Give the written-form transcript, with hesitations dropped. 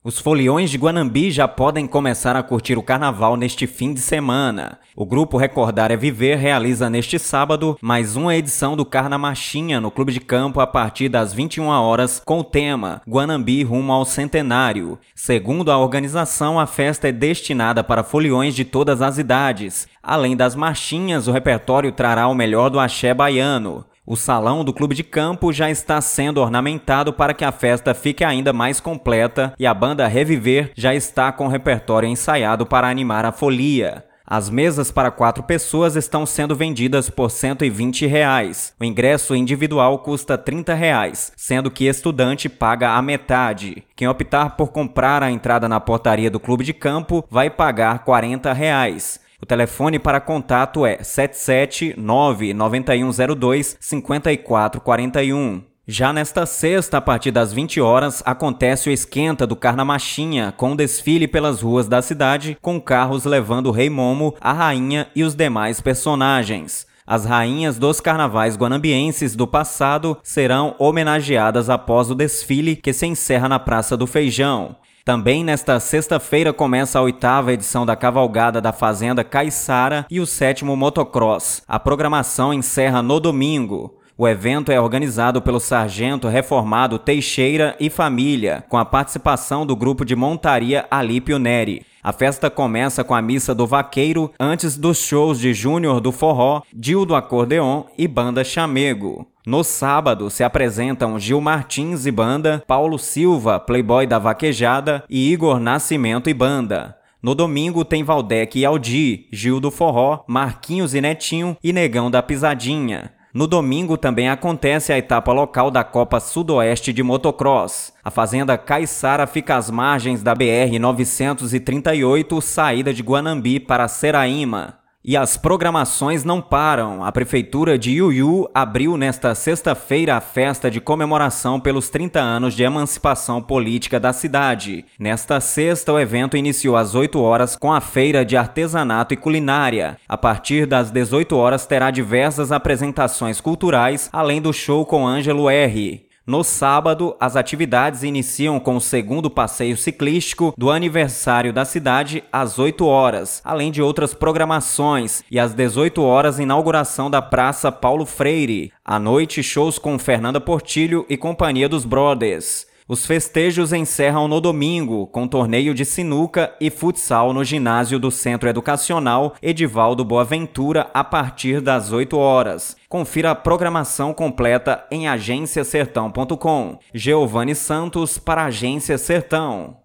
Os foliões de Guanambi já podem começar a curtir o carnaval neste fim de semana. O grupo Recordar é Viver realiza neste sábado mais uma edição do Carnamarchinha no Clube de Campo a partir das 21 horas com o tema Guanambi rumo ao centenário. Segundo a organização, a festa é destinada para foliões de todas as idades. Além das marchinhas, o repertório trará o melhor do axé baiano. O salão do Clube de Campo já está sendo ornamentado para que a festa fique ainda mais completa e a banda Reviver já está com o repertório ensaiado para animar a folia. As mesas para 4 pessoas estão sendo vendidas por R$ 120. O ingresso individual custa R$ 30, sendo que estudante paga a metade. Quem optar por comprar a entrada na portaria do Clube de Campo vai pagar R$ 40. O telefone para contato é 779-9102-5441. Já nesta sexta, a partir das 20 horas, acontece o esquenta do Carnamarchinha, com um desfile pelas ruas da cidade, com carros levando o Rei Momo, a rainha e os demais personagens. As rainhas dos carnavais guanambienses do passado serão homenageadas após o desfile, que se encerra na Praça do Feijão. Também nesta sexta-feira começa a 8ª edição da Cavalgada da Fazenda Caiçara e o 7º Motocross. A programação encerra no domingo. O evento é organizado pelo sargento reformado Teixeira e família, com a participação do grupo de montaria Alípio Neri. A festa começa com a Missa do Vaqueiro, antes dos shows de Júnior do Forró, Dil do Acordeon e Banda Chamego. No sábado se apresentam Gil Martins e banda, Paulo Silva, Playboy da Vaquejada e Igor Nascimento e banda. No domingo tem Valdec e Aldi, Gil do Forró, Marquinhos e Netinho e Negão da Pisadinha. No domingo também acontece a etapa local da Copa Sudoeste de Motocross. A Fazenda Caiçara fica às margens da BR-938, saída de Guanambi para Seraíma. E as programações não param. A Prefeitura de Iuiú abriu nesta sexta-feira a festa de comemoração pelos 30 anos de emancipação política da cidade. Nesta sexta, o evento iniciou às 8 horas com a feira de artesanato e culinária. A partir das 18 horas terá diversas apresentações culturais, além do show com Ângelo R. No sábado, as atividades iniciam com o 2º passeio ciclístico do aniversário da cidade às 8 horas, além de outras programações, e às 18 horas inauguração da Praça Paulo Freire. À noite, shows com Fernanda Portilho e Companhia dos Brothers. Os festejos encerram no domingo, com torneio de sinuca e futsal no ginásio do Centro Educacional Edivaldo Boaventura a partir das 8 horas. Confira a programação completa em agenciasertão.com. Giovanni Santos para a Agência Sertão.